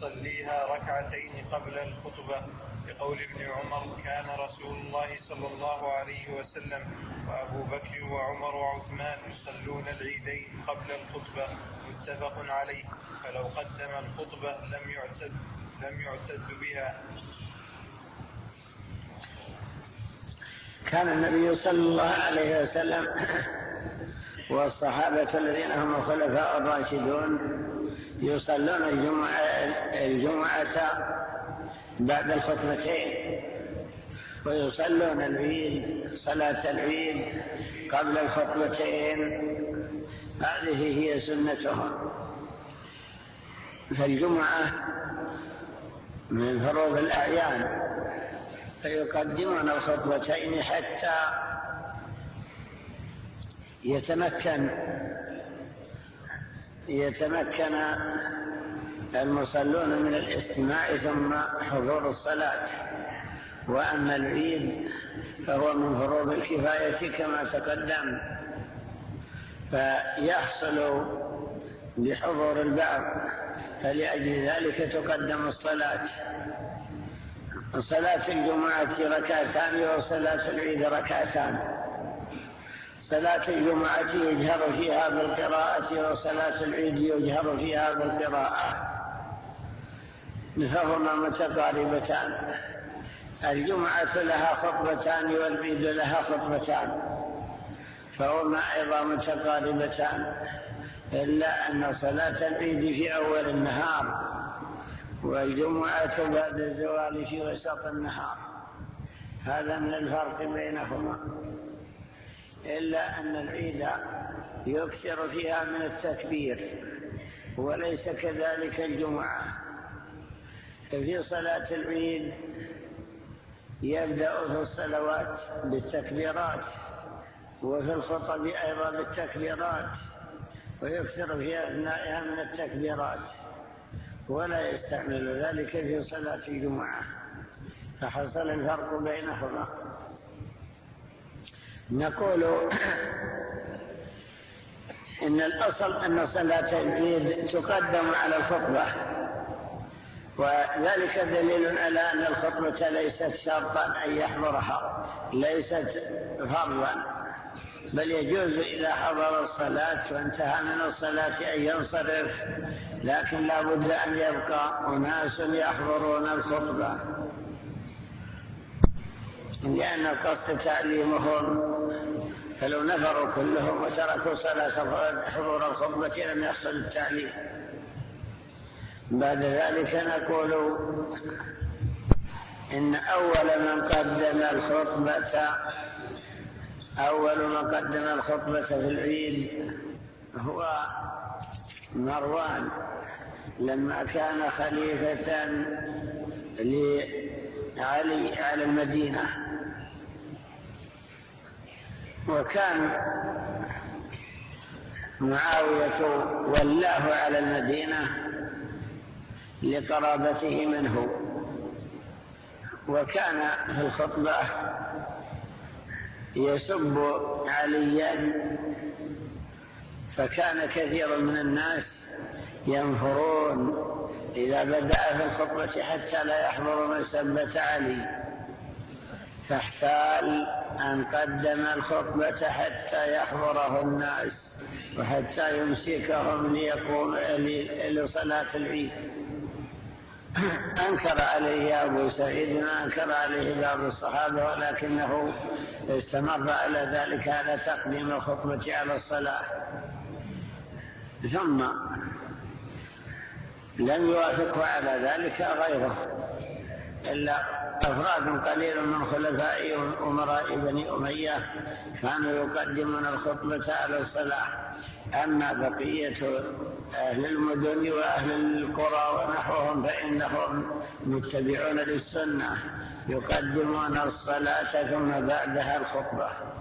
يصليها ركعتين قبل الخطبة، بقول ابن عمر: كان رسول الله صلى الله عليه وسلم وأبو بكر وعمر وعثمان يصلون العيدين قبل الخطبة، متفق عليه، فلو قدم الخطبة لم يعتد بها. كان النبي صلى الله عليه وسلم والصحابة الذين هم الخلفاء الراشدون يصلون الجمعة بعد الخطبتين، ويصلون العيد صلاة العيد قبل الخطبتين. هذه هي سنتهم. فالجمعة من فروض الأعيان، فيقدمون الخطبتين حتى يتمكن المصلون من الاستماع ثم حضور الصلاة. وأما العيد فهو من فروض الكفاية كما تقدم، فيحصل بحضور البعض، فلأجل ذلك تقدم الصلاة. صلاة الجمعة ركعتان وصلاة العيد ركعتان. صلاة الجمعة يجهر فيها بالقراءة، وصلاة العيد يجهر فيها بالقراءة، فهما متقاربتان. الجمعة لها خطبتان والعيد لها خطبتان، فهما أيضا متقاربتان، إلا أن صلاة العيد في أول النهار والجمعة بعد الزوال في وسط النهار. هذا من الفرق بينهما، إلا أن العيد يكثر فيها من التكبير، وليس كذلك الجمعة. في صلاة العيد يبدأ في الصلوات بالتكبيرات، وفي الخطب أيضا بالتكبيرات، ويكثر في أثنائها من التكبيرات، ولا يستعمل ذلك في صلاة الجمعة، فحصل الفرق بينهما. نقول إن الأصل أن صلاة العيد تقدم على الخطبة، وذلك دليل على أن الخطبة ليست شرطا أن يحضرها، ليست فرضا، بل يجوز إذا حضر الصلاة وانتهى من الصلاة أن ينصرف، لكن لا بد أن يبقى أناس يحضرون الخطبة، لأن القصد تعليمهم، فلو نفروا كلهم وتركوا صلاة حضور الخطبة لم يحصل التعليم. بعد ذلك نقول إن أول من قدم الخطبة في العيد هو مروان، لما كان خليفة لعلي على المدينة، وكان معاوية ولاه على المدينة لقرابته منه، وكان في الخطبة يسب عليا، فكان كثير من الناس ينفرون إذا بدأ في الخطبة حتى لا يحضر من سبة علي، فاحتال أن قدم الخطبة حتى يحضره الناس وحتى يمسكهم لصلاة العيد. أنكر عليه أبو سعيد ما أنكر عليه بعض الصحابة، ولكنه استمر على ذلك، على تقديم الخطبة على الصلاة. ثم لم يوافقه على ذلك غيره إلا أفراد قليل من خلفاء أمراء بني أمية كانوا يقدمون الخطبة على الصلاة. أما بقية أهل المدن وأهل القرى ونحوهم فإنهم متبعون للسنة، يقدمون الصلاة ثم بعدها الخطبة.